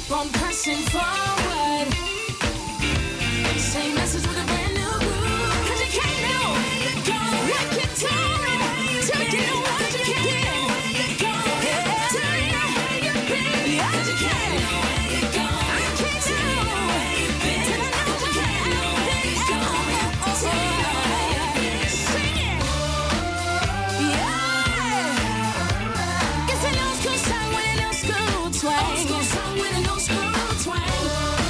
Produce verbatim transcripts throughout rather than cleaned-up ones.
keep on pressing forward. Same message with a brand new groove. Cause you can't know where you're going. What you doing? Till you know what you can get. Yeah, till you know where you've been. Yeah, cause you can't know where you're going. I can't know where you've been. Till I know where I've been. Oh, oh, oh, till you know where you've been. Sing it. Yeah. It's an old school song with an old school twang. Old school song with an old school twang.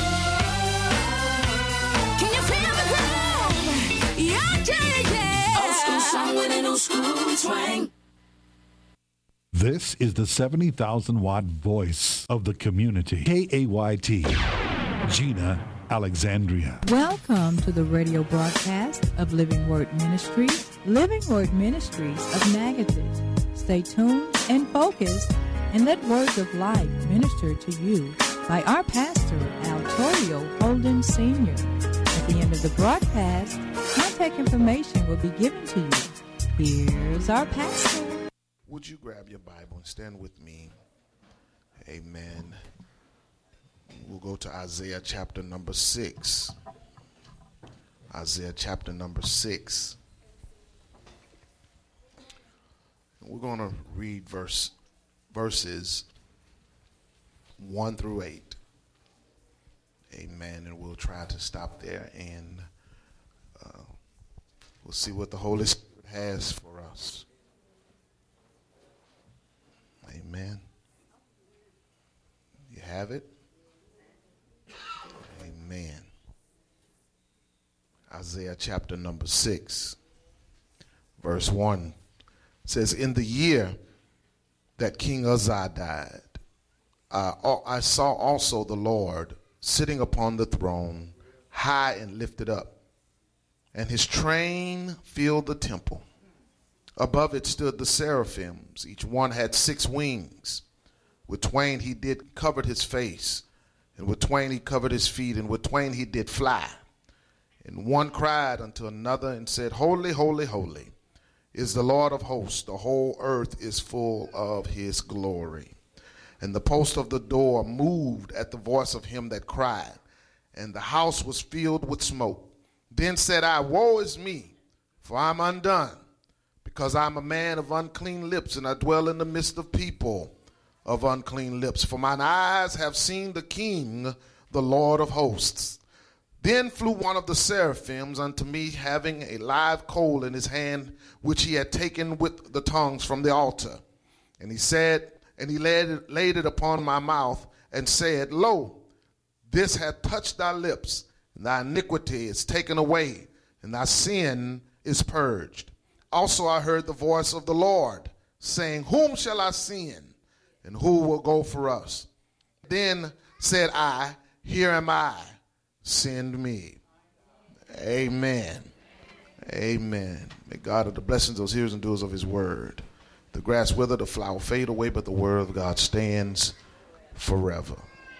Can you feel the groove? Yeah, yeah, yeah. Old school song with an old school twang. This is the seventy thousand watt voice of the community. K A Y T, Gina Alexandria. Welcome to the radio broadcast of Living Word Ministries, Living Word Ministries of Magatis. Stay tuned and focused and let words of life minister to you by our pastor, Altorio Holden Senior At the end of the broadcast, contact information will be given to you. Here's our pastor. Would you grab your Bible and stand with me? Amen. We'll go to Isaiah chapter number six. Isaiah chapter number six. We're going to read verse verses one through eight. Amen. And we'll try to stop there and uh, we'll see what the Holy Spirit has for us. Amen. You have it? Amen. Isaiah chapter number six, verse one says, in the year that King Uzziah died, uh, I saw also the Lord sitting upon the throne, high and lifted up, and his train filled the temple. Above it stood the seraphims. Each one had six wings. With twain he did covered his face, and with twain he covered his feet, and with twain he did fly. And one cried unto another and said, Holy, holy, holy is the Lord of hosts. The whole earth is full of his glory. And the post of the door moved at the voice of him that cried, and the house was filled with smoke. Then said I, Woe is me, for I am undone, because I am a man of unclean lips, and I dwell in the midst of people of unclean lips. For mine eyes have seen the King, the Lord of hosts. Then flew one of the seraphims unto me, having a live coal in his hand, which he had taken with the tongues from the altar. And he said, and he laid it, laid it upon my mouth, and said, Lo, this hath touched thy lips, and thy iniquity is taken away, and thy sin is purged. Also I heard the voice of the Lord, saying, Whom shall I send, and who will go for us? Then said I, Here am I, send me. Amen. Amen. May God of the blessings, those hearers and doers of his word. The grass wither, the flower fade away, but the word of God stands forever.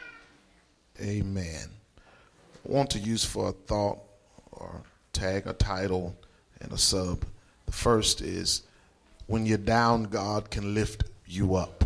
Amen. I want to use for a thought or tag, a title, and a sub. The first is, when you're down, God can lift you up.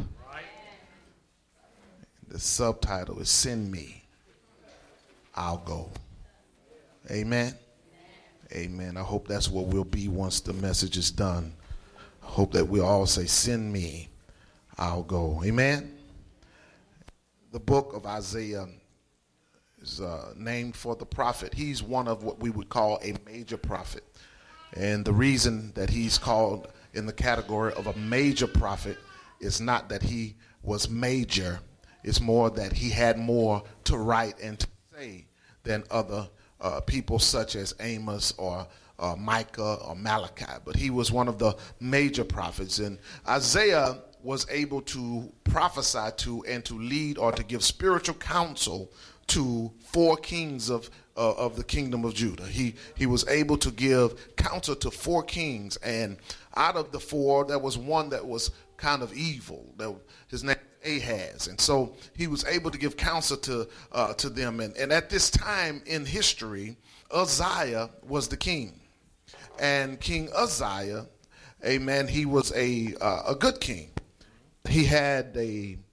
The subtitle is, Send Me, I'll Go. Amen. Amen. I hope that's what we'll be once the message is done. I hope that we all say, Send me, I'll go. Amen. The book of Isaiah is uh, named for the prophet. He's one of what we would call a major prophet. And the reason that he's called in the category of a major prophet is not that he was major. It's more that he had more to write and to say than other uh, people such as Amos or uh, Micah or Malachi. But he was one of the major prophets. And Isaiah was able to prophesy to and to lead or to give spiritual counsel to four kings of uh, of the kingdom of Judah. He he was able to give counsel to four kings, and out of the four, there was one that was kind of evil. That his name was Ahaz, and so he was able to give counsel to uh, to them. And, and at this time in history, Uzziah was the king, and King Uzziah, amen, he was a uh, a good king. He had a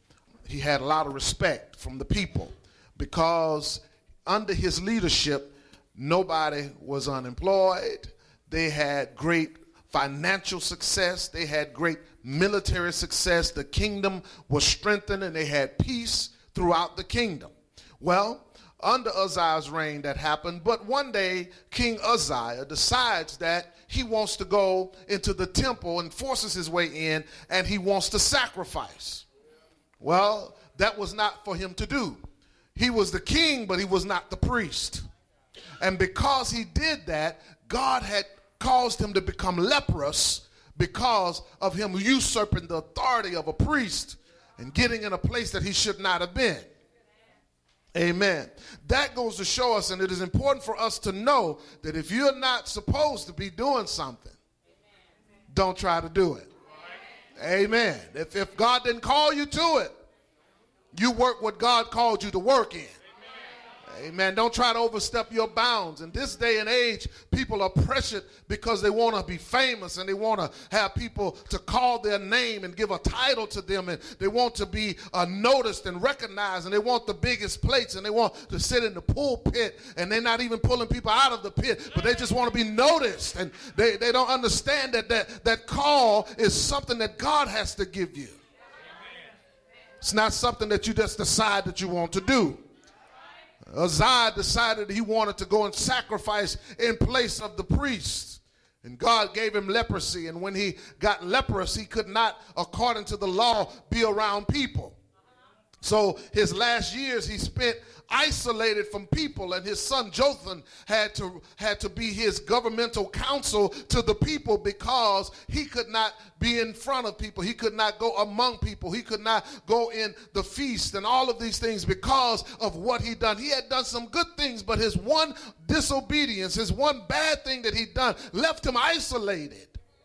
he had a lot of respect from the people because under his leadership, nobody was unemployed. They had great financial success. They had great military success. The kingdom was strengthened and they had peace throughout the kingdom. Well, under Uzziah's reign that happened, but one day King Uzziah decides that he wants to go into the temple and forces his way in and he wants to sacrifice. Well, that was not for him to do. He was the king, but he was not the priest. And because he did that, God had caused him to become leprous because of him usurping the authority of a priest and getting in a place that he should not have been. Amen. That goes to show us, and it is important for us to know that if you're not supposed to be doing something, don't try to do it. Amen. If, if God didn't call you to it, you work what God called you to work in. Amen. Don't try to overstep your bounds. In this day and age, people are pressured because they want to be famous and they want to have people to call their name and give a title to them, and they want to be uh, noticed and recognized, and they want the biggest plates, and they want to sit in the pulpit, and they're not even pulling people out of the pit, but they just want to be noticed, and they, they don't understand that, that that call is something that God has to give you. It's not something that you just decide that you want to do. Uzziah decided he wanted to go and sacrifice in place of the priest. And God gave him leprosy. And when he got leprous, he could not, according to the law, be around people. So his last years he spent isolated from people, and his son Jotham had to had to be his governmental counsel to the people because he could not be in front of people. He could not go among people. He could not go in the feast and all of these things because of what he done. He had done some good things, but his one disobedience, his one bad thing that he done left him isolated.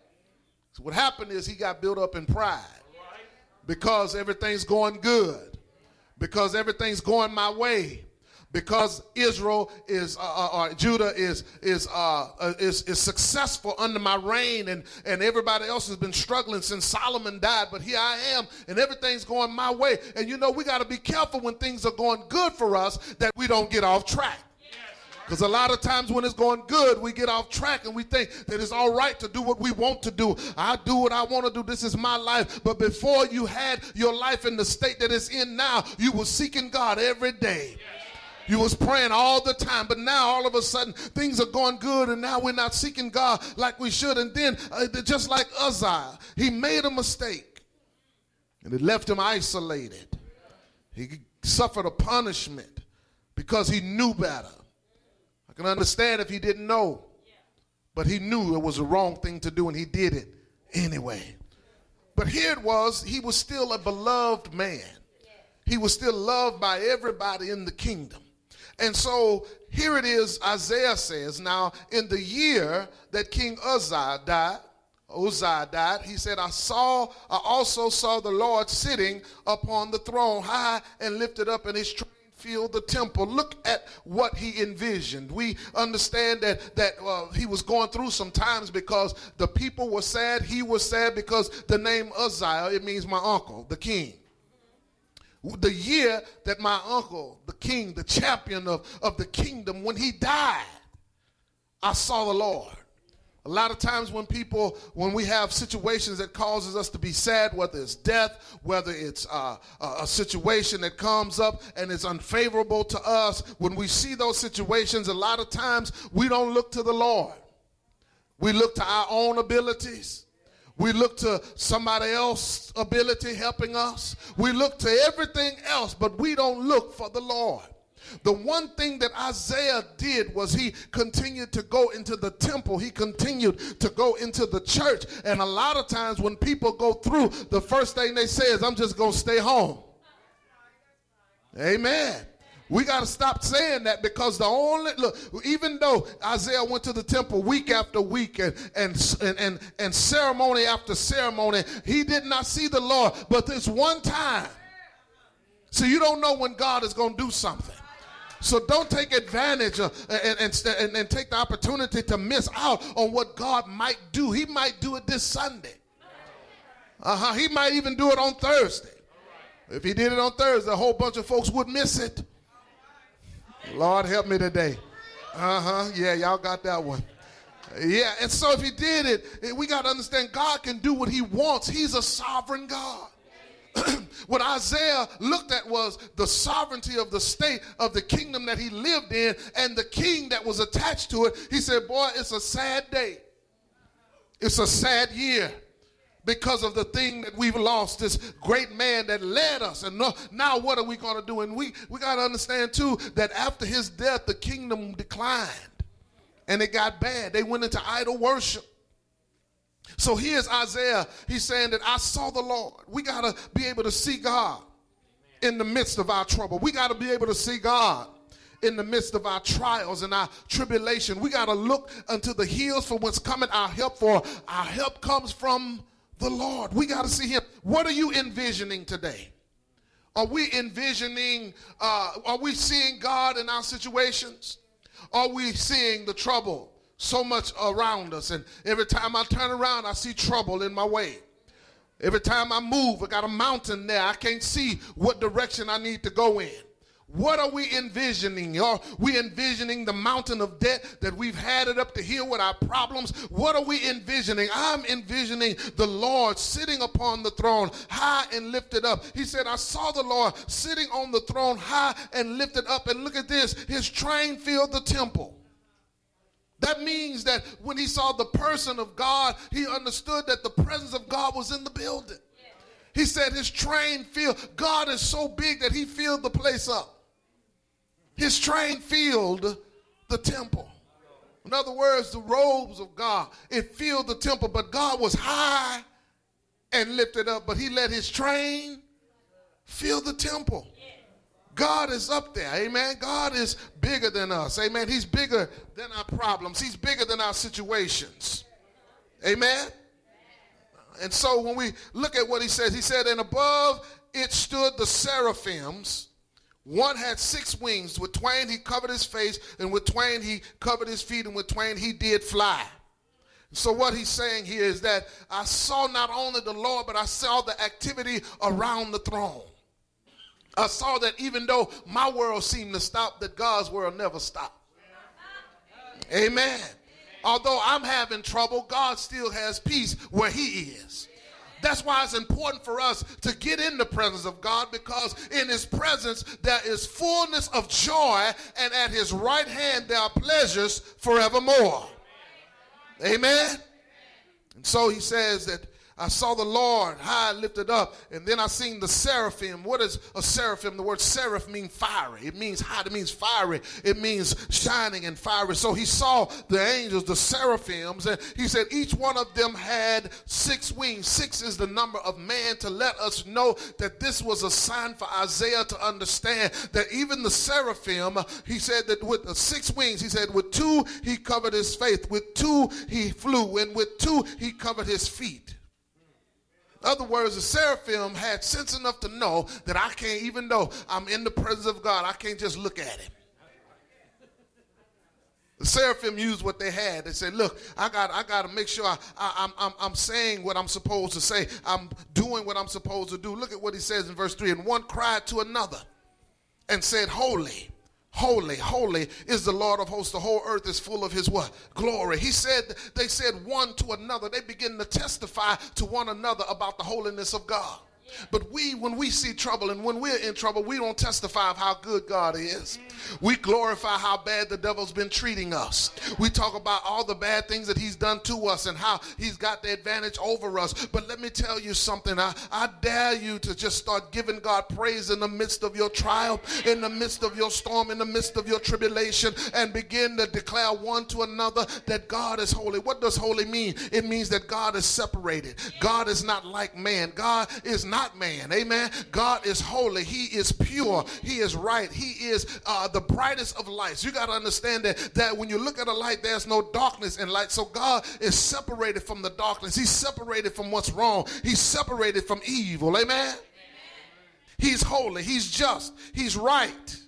So what happened is he got built up in pride because everything's going good. Because everything's going my way, because Israel is, uh, or Judah is is, uh, uh, is is successful under my reign, and and everybody else has been struggling since Solomon died. But here I am, and everything's going my way. And you know, we got to be careful when things are going good for us that we don't get off track. Because a lot of times when it's going good, we get off track and we think that it's all right to do what we want to do. I do what I want to do. This is my life. But before you had your life in the state that it's in now, you were seeking God every day. You was praying all the time. But now all of a sudden things are going good, and now we're not seeking God like we should. And then uh, just like Uzziah, he made a mistake and it left him isolated. He suffered a punishment because he knew better. I can understand if he didn't know, but he knew it was the wrong thing to do, and he did it anyway. But here it was, he was still a beloved man. He was still loved by everybody in the kingdom. And so here it is, Isaiah says, now in the year that King Uzziah died, Uzziah died, he said, I saw, I also saw the Lord sitting upon the throne, high and lifted up, and his train filled the temple. Look at what he envisioned. We understand that that uh, he was going through some times because the people were sad. He was sad because the name Uzziah, it means my uncle, the king. The year that my uncle, the king, the champion of, of the kingdom, when he died, I saw the Lord. A lot of times when people, when we have situations that causes us to be sad, whether it's death, whether it's uh, a situation that comes up and is unfavorable to us, when we see those situations, a lot of times we don't look to the Lord. We look to our own abilities. We look to somebody else's ability helping us. We look to everything else, but we don't look for the Lord. The one thing that Isaiah did was he continued to go into the temple. He continued to go into the church. And a lot of times when people go through, the first thing they say is, I'm just going to stay home. Amen. We got to stop saying that, because the only, look, even though Isaiah went to the temple week after week and, and, and, and, and ceremony after ceremony, he did not see the Lord. But this one time, so you don't know when God is going to do something. So don't take advantage of, and, and, and, and take the opportunity to miss out on what God might do. He might do it this Sunday. Uh-huh. He might even do it on Thursday. If he did it on Thursday, a whole bunch of folks would miss it. Lord help me today. Uh-huh. Yeah, y'all got that one. Yeah, and so if he did it, we got to understand God can do what he wants. He's a sovereign God. What Isaiah looked at was the sovereignty of the state of the kingdom that he lived in and the king that was attached to it. He said, boy, it's a sad day. It's a sad year because of the thing that we've lost, this great man that led us. And no, now what are we going to do? And we, we got to understand, too, that after his death, the kingdom declined. And it got bad. They went into idol worship. So here's Isaiah. He's saying that I saw the Lord. We got to be able to see God in the midst of our trouble. We got to be able to see God in the midst of our trials and our tribulation. We got to look unto the hills from whence cometh our help, for our help comes from the Lord. We got to see him. What are you envisioning today? Are we envisioning, uh, are we seeing God in our situations? Are we seeing the trouble so much around us? And every time I turn around, I see trouble in my way. Every time I move, I got a mountain there. I can't see what direction I need to go in. What are we envisioning? Are we envisioning the mountain of debt that we've had it up to here with our problems? What are we envisioning? I'm envisioning the Lord sitting upon the throne, high and lifted up. He said, I saw the Lord sitting on the throne, high and lifted up. And look at this, his train filled the temple. That means that when he saw the person of God, he understood that the presence of God was in the building. He said his train filled. God is so big that he filled the place up. His train filled the temple. In other words, the robes of God, it filled the temple, but God was high and lifted up, but he let his train fill the temple. God is up there, amen. God is bigger than us, amen. He's bigger than our problems. He's bigger than our situations, amen. And so when we look at what he says, he said, and above it stood the seraphims. One had six wings. With twain he covered his face, and with twain he covered his feet, and with twain he did fly. So what he's saying here is that I saw not only the Lord, but I saw the activity around the throne. I saw that even though my world seemed to stop, that God's world never stopped. Amen. Although I'm having trouble, God still has peace where he is. That's why it's important for us to get in the presence of God, because in his presence there is fullness of joy, and at his right hand there are pleasures forevermore. Amen. And so he says that I saw the Lord high lifted up, and then I seen the seraphim. What is a seraphim? The word seraph means fiery. It means hot. It means fiery. It means shining and fiery. So he saw the angels, the seraphims, and he said each one of them had six wings. Six is the number of man, to let us know that this was a sign for Isaiah to understand that even the seraphim, he said that with the six wings, he said with two he covered his face, with two he flew, and with two he covered his feet. In other words, the seraphim had sense enough to know that I can't, even though I'm in the presence of God, I can't just look at him. The seraphim used what they had. They said, look, I got I got to make sure I, I, I'm, I'm, I'm saying what I'm supposed to say. I'm doing what I'm supposed to do. Look at what he says in verse three. And one cried to another and said, holy, holy, holy is the Lord of hosts. The whole earth is full of his what? Glory. He said, they said one to another. They begin to testify to one another about the holiness of God. But we, when we see trouble and when we're in trouble, we don't testify of how good God is. We glorify how bad the devil's been treating us. We talk about all the bad things that he's done to us and how he's got the advantage over us. But let me tell you something. I, I dare you to just start giving God praise in the midst of your trial, in the midst of your storm, in the midst of your tribulation, and begin to declare one to another that God is holy. What does holy mean? It means that God is separated. God is not like man. God is not man. Amen. God is holy. He is pure. He is right. He is uh, the brightest of lights. You got to understand that, that when you look at a light, there's no darkness in light. So God is separated from the darkness. He's separated from what's wrong. He's separated from evil. Amen. Amen. He's holy. He's just. He's right.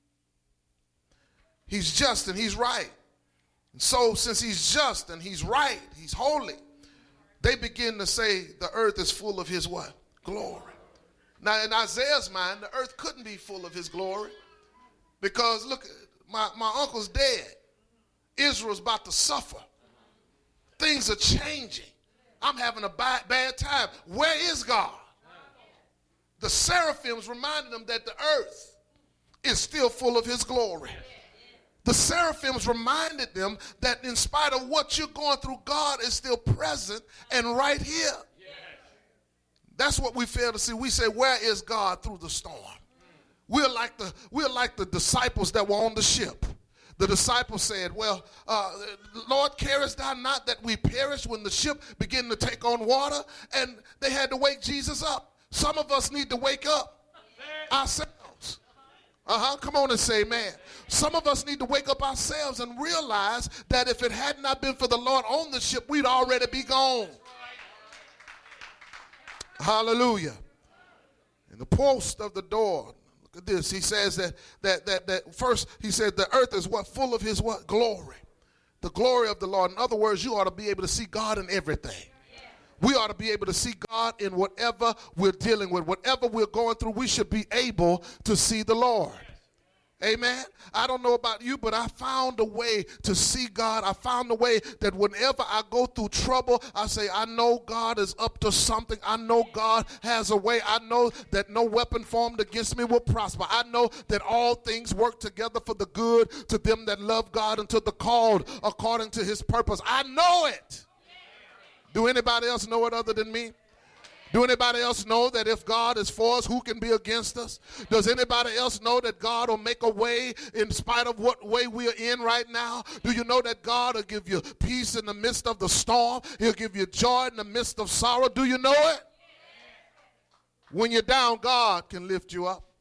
He's just and he's right. And so since he's just and he's right, he's holy, they begin to say the earth is full of his what? Glory. Now, in Isaiah's mind, the earth couldn't be full of his glory because, look, my, my uncle's dead. Israel's about to suffer. Things are changing. I'm having a bad, bad time. Where is God? The seraphims reminded them that the earth is still full of his glory. The seraphims reminded them that in spite of what you're going through, God is still present and right here. That's what we fail to see. We say, where is God through the storm? We're like the, we're like the disciples that were on the ship. The disciples said, well, uh, Lord, carest thou not that we perish when the ship began to take on water? And they had to wake Jesus up. Some of us need to wake up ourselves. Uh-huh. Come on and say amen. Some of us need to wake up ourselves and realize that if it had not been for the Lord on the ship, we'd already be gone. Hallelujah. In the post of the door, look at this. He says that that that that first he said the earth is what full of his what glory. The glory of the Lord. In other words, you ought to be able to see God in everything. We ought to be able to see God in whatever we're dealing with. Whatever we're going through, we should be able to see the Lord. Amen. I don't know about you, but I found a way to see God. I found a way that whenever I go through trouble, I say, I know God is up to something. I know God has a way. I know that no weapon formed against me will prosper. I know that all things work together for the good to them that love God and to the called according to his purpose. I know it. Do anybody else know it other than me? Do anybody else know that if God is for us, who can be against us? Does anybody else know that God will make a way in spite of what way we are in right now? Do you know that God will give you peace in the midst of the storm? He'll give you joy in the midst of sorrow. Do you know it? When you're down, God can lift you up.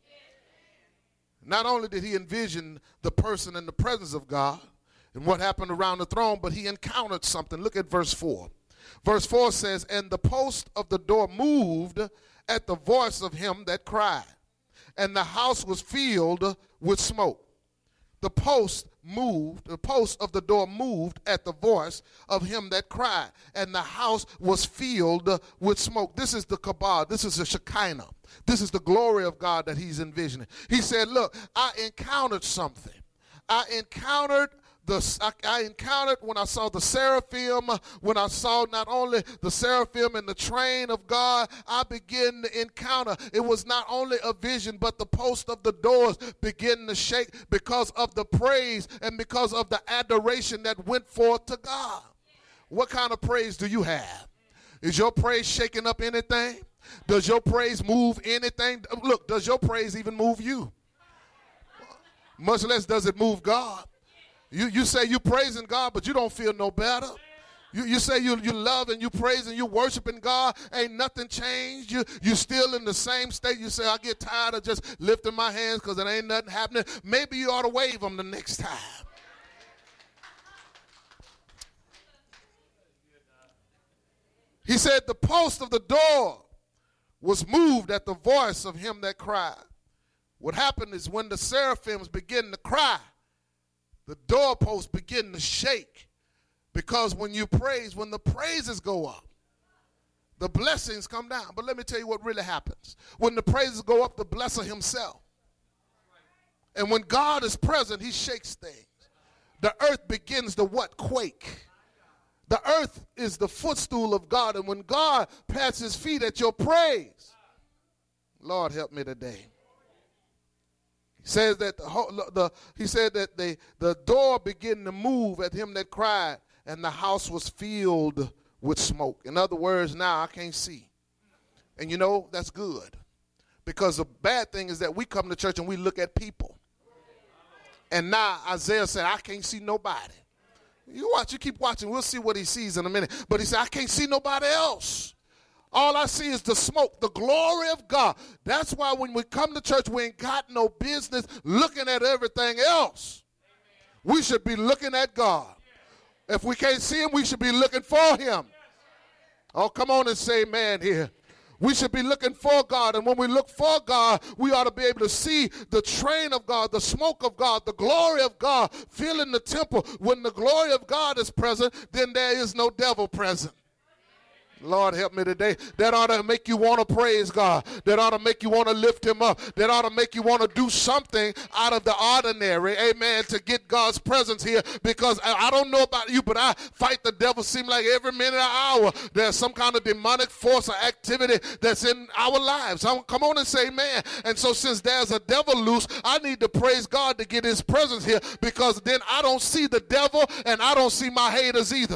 Not only did he envision the person in the presence of God and what happened around the throne, but he encountered something. Look at verse four. Verse four says, and the post of the door moved at the voice of him that cried, and the house was filled with smoke. The post moved, the post of the door moved at the voice of him that cried, and the house was filled with smoke. This is the Kabod. This is the Shekinah. This is the glory of God that he's envisioning. He said, look, I encountered something. I encountered The, I, I encountered when I saw the seraphim, when I saw not only the seraphim and the train of God, I began to encounter. It was not only a vision, but the post of the doors began to shake because of the praise and because of the adoration that went forth to God. What kind of praise do you have? Is your praise shaking up anything? Does your praise move anything? Look, does your praise even move you? Much less does it move God. You, you say you praising God, but you don't feel no better. You, you say you, you love and you praise and you worshiping God. Ain't nothing changed. You, you still in the same state. You say, I get tired of just lifting my hands because it ain't nothing happening. Maybe you ought to wave them the next time. He said the post of the door was moved at the voice of him that cried. What happened is when the seraphims begin to cry, the doorposts begin to shake, because when you praise, when the praises go up, the blessings come down. But let me tell you what really happens. When the praises go up, the blesser himself. And when God is present, he shakes things. The earth begins to what? Quake. The earth is the footstool of God, and when God pats his feet at your praise, Lord help me today. He says that the, the he said that the, the door began to move at him that cried, and the house was filled with smoke. In other words, now I can't see. And you know, that's good. Because the bad thing is that we come to church and we look at people. And now Isaiah said, I can't see nobody. You watch, you keep watching, we'll see what he sees in a minute. But he said, I can't see nobody else. All I see is the smoke, the glory of God. That's why when we come to church, we ain't got no business looking at everything else. Amen. We should be looking at God. If we can't see him, we should be looking for him. Oh, come on and say amen here. We should be looking for God, and when we look for God, we ought to be able to see the train of God, the smoke of God, the glory of God filling the temple. When the glory of God is present, then there is no devil present. Lord, help me today. That ought to make you want to praise God. That ought to make you want to lift him up. That ought to make you want to do something out of the ordinary, amen, to get God's presence here. Because I, I don't know about you, but I fight the devil seem like every minute or hour there's some kind of demonic force or activity that's in our lives. I, come on and say amen. And so since there's a devil loose, I need to praise God to get his presence here, because then I don't see the devil and I don't see my haters either.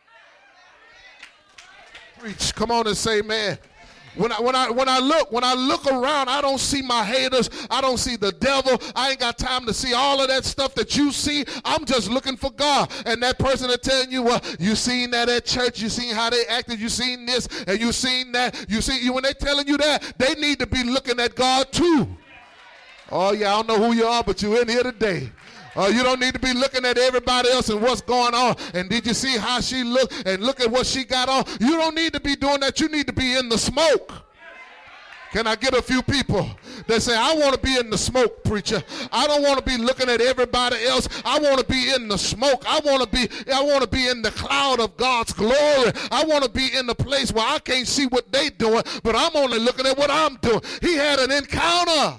Come on and say amen. When I, when I when I look when I look around, I don't see my haters. I don't see the devil. I ain't got time to see all of that stuff that you see. I'm just looking for God. And that person is telling you, well, you seen that at church. You seen how they acted. You seen this and you seen that. You see, when they telling you that, they need to be looking at God too. Oh yeah, I don't know who you are, but you're in here today. Uh, you don't need to be looking at everybody else and what's going on. And did you see how she looked? And look at what she got on. You don't need to be doing that. You need to be in the smoke. Can I get a few people that say, I want to be in the smoke, preacher. I don't want to be looking at everybody else. I want to be in the smoke. I want to be, I want to be in the cloud of God's glory. I want to be in the place where I can't see what they doing, but I'm only looking at what I'm doing. He had an encounter.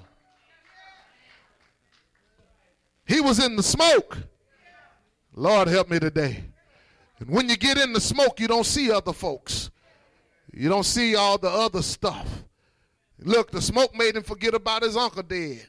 He was in the smoke. Lord, help me today. And when you get in the smoke, you don't see other folks. You don't see all the other stuff. Look, the smoke made him forget about his uncle dead.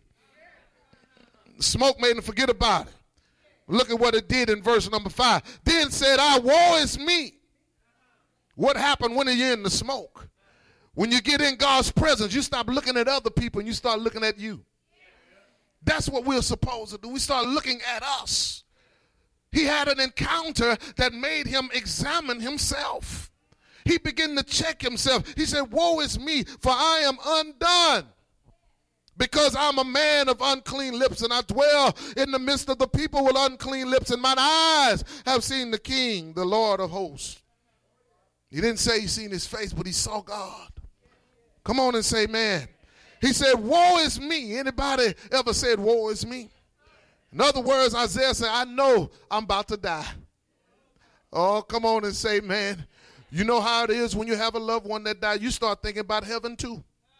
The smoke made him forget about it. Look at what it did in verse number five. Then said I, woe is me. What happened when you're in the smoke? When you get in God's presence, you stop looking at other people and you start looking at you. That's what we're supposed to do. We start looking at us. He had an encounter that made him examine himself. He began to check himself. He said, woe is me, for I am undone, because I'm a man of unclean lips, and I dwell in the midst of the people with unclean lips, and mine eyes have seen the King, the Lord of hosts. He didn't say he seen his face, but he saw God. Come on and say amen. He said, woe is me. Anybody ever said, woe is me? In other words, Isaiah said, I know I'm about to die. Oh, come on and say, man. You know how it is when you have a loved one that died, you start thinking about heaven too.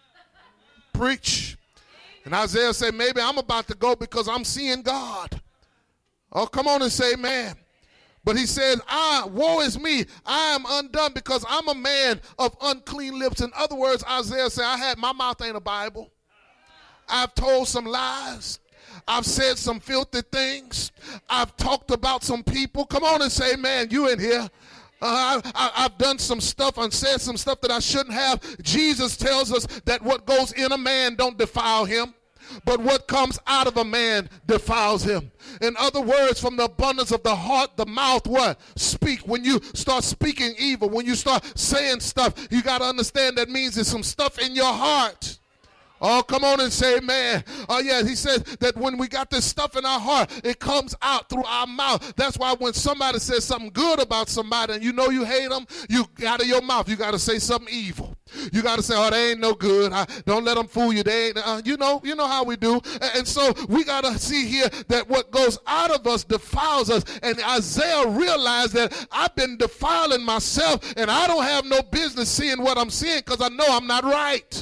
Preach. And Isaiah said, maybe I'm about to go because I'm seeing God. Oh, come on and say, man. But he says, I, woe is me, I am undone because I'm a man of unclean lips. In other words, Isaiah said, I had, my mouth ain't a Bible. I've told some lies. I've said some filthy things. I've talked about some people. Come on and say, man, you in here. Uh, I, I, I've done some stuff and said some stuff that I shouldn't have. Jesus tells us that what goes in a man don't defile him, but what comes out of a man defiles him. In other words, from the abundance of the heart, the mouth, what? Speak. When you start speaking evil, when you start saying stuff, you got to understand that means there's some stuff in your heart. Oh, come on and say amen. Oh, yeah, he says that when we got this stuff in our heart, it comes out through our mouth. That's why when somebody says something good about somebody and you know you hate them, you out of your mouth, you got to say something evil. You got to say, oh, they ain't no good. I, don't let them fool you. They ain't, uh, you know, you know how we do. And, and so we got to see here that what goes out of us defiles us. And Isaiah realized that I've been defiling myself and I don't have no business seeing what I'm seeing because I know I'm not right.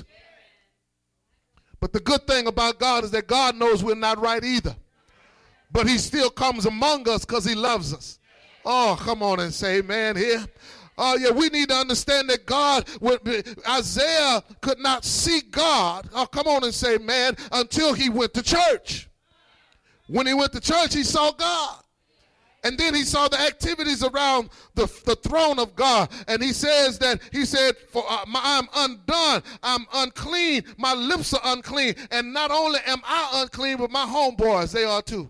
But the good thing about God is that God knows we're not right either. But he still comes among us because he loves us. Oh, come on and say amen here. Oh, yeah, we need to understand that God, Isaiah could not see God. Oh, come on and say amen, until he went to church. When he went to church, he saw God. And then he saw the activities around the, the throne of God. And he says that, he said, for uh, my, I'm undone, I'm unclean, my lips are unclean. And not only am I unclean, but my homeboys, they are too.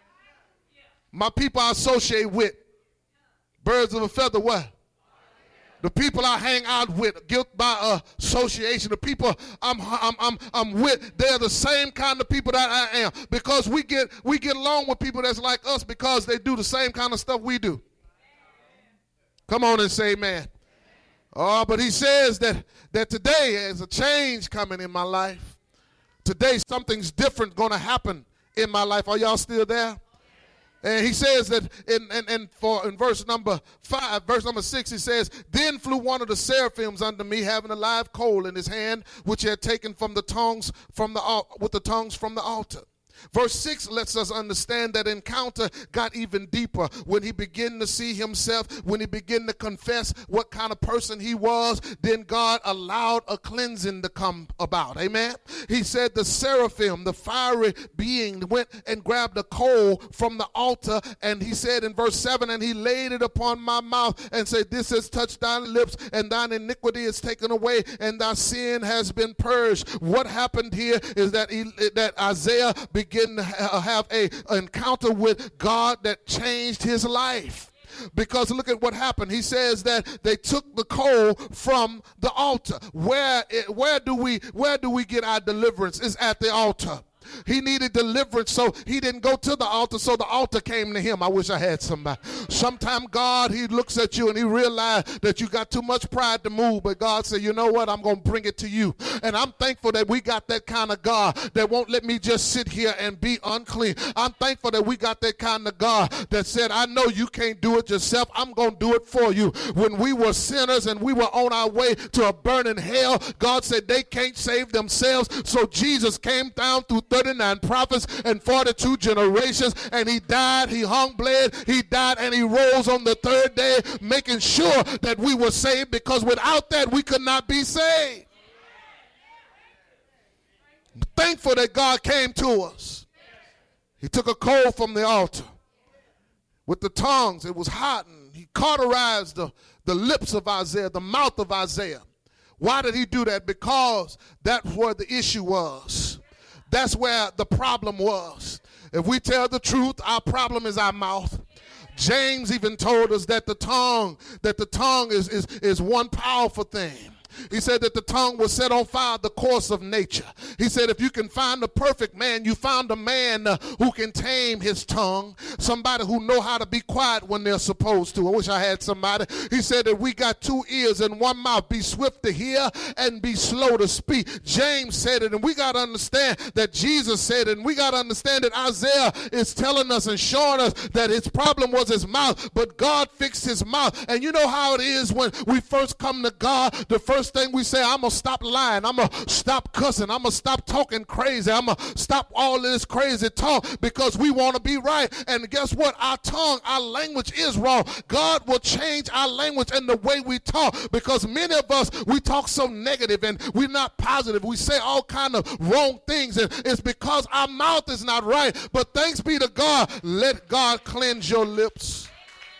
My people I associate with, birds of a feather, what? The people I hang out with, guilt by association, the people I'm, I'm, I'm, I'm with, they're the same kind of people that I am. Because we get, we get along with people that's like us because they do the same kind of stuff we do. Come on and say amen. Oh, but he says that, that today there's a change coming in my life. Today something's different going to happen in my life. Are y'all still there? And he says that in, in, in, for, in verse number five, verse number six, he says, then flew one of the seraphims unto me, having a live coal in his hand, which he had taken from the tongues from the al- with the tongues from the altar. Verse six lets us understand that encounter got even deeper when he began to see himself, when he began to confess what kind of person he was. Then God allowed a cleansing to come about. Amen. He said the seraphim, the fiery being, went and grabbed a coal from the altar, and he said in verse seven, and he laid it upon my mouth and said, this has touched thine lips, and thine iniquity is taken away, and thy sin has been purged. What happened here is that he, that Isaiah began begin to have a encounter with God that changed his life. Because look at what happened. He says that they took the coal from the altar. Where where do we where do we get our deliverance? It's at the altar. He needed deliverance, so he didn't go to the altar, so the altar came to him. I wish I had somebody. Sometime God, he looks at you and he realized that you got too much pride to move, but God said, you know what, I'm going to bring it to you. And I'm thankful that we got that kind of God that won't let me just sit here and be unclean. I'm thankful that we got that kind of God that said, I know you can't do it yourself. I'm going to do it for you. When we were sinners and we were on our way to a burning hell, God said they can't save themselves, so Jesus came down through thirty-nine prophets and forty-two generations, and he died, he hung, bled, he died, and he rose on the third day, making sure that we were saved, because without that we could not be saved. I'm thankful that God came to us. He took a coal from the altar with the tongues. It was hot, and he cauterized the, the lips of Isaiah, the mouth of Isaiah. Why did he do that? Because that's where the issue was. That's where the problem was. If we tell the truth, our problem is our mouth. James even told us that the tongue, that the tongue is, is, is one powerful thing. He said that the tongue will set on fire the course of nature. He said if you can find a perfect man, you found a man uh, who can tame his tongue, somebody who know how to be quiet when they're supposed to. I wish I had somebody. He said that we got two ears and one mouth. Be swift to hear and be slow to speak. James said it, and we got to understand that Jesus said it, and we got to understand that Isaiah is telling us and showing us that his problem was his mouth, but God fixed his mouth. And you know how it is when we first come to God, the first thing we say, I'm going to stop lying. I'm going to stop cussing. I'm going to stop talking crazy. I'm going to stop all of this crazy talk because we want to be right. And guess what? Our tongue, our language is wrong. God will change our language and the way we talk, because many of us, we talk so negative and we're not positive. We say all kind of wrong things, and it's because our mouth is not right. But thanks be to God, let God cleanse your lips.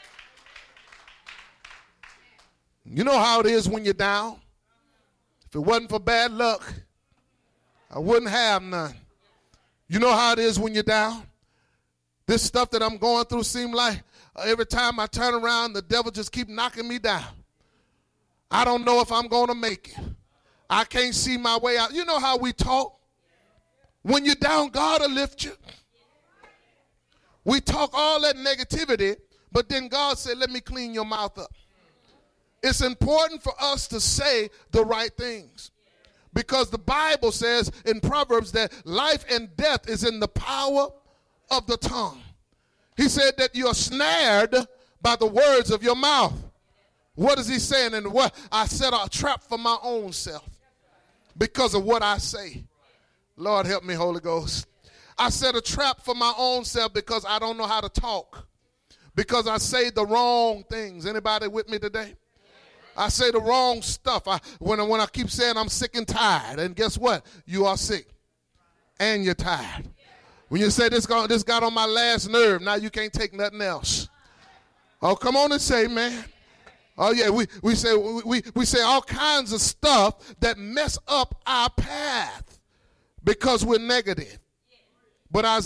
You know how it is when you're down. If it wasn't for bad luck, I wouldn't have none. You know how it is when you're down? This stuff that I'm going through seems like every time I turn around, the devil just keep knocking me down. I don't know if I'm going to make it. I can't see my way out. You know how we talk? When you're down, God will lift you. We talk all that negativity, but then God said, let me clean your mouth up. It's important for us to say the right things, because the Bible says in Proverbs that life and death is in the power of the tongue. He said that you're snared by the words of your mouth. What is he saying? And what I set a trap for my own self because of what I say. Lord help me, Holy Ghost. I set a trap for my own self because I don't know how to talk, because I say the wrong things. Anybody with me today? I say the wrong stuff. I, when, when I keep saying I'm sick and tired, and guess what? You are sick and you're tired. When you say this got, this got on my last nerve, now you can't take nothing else. Oh, come on and say, man. Oh, yeah, we, we, say, we, we, we say all kinds of stuff that mess up our path because we're negative. But Isaiah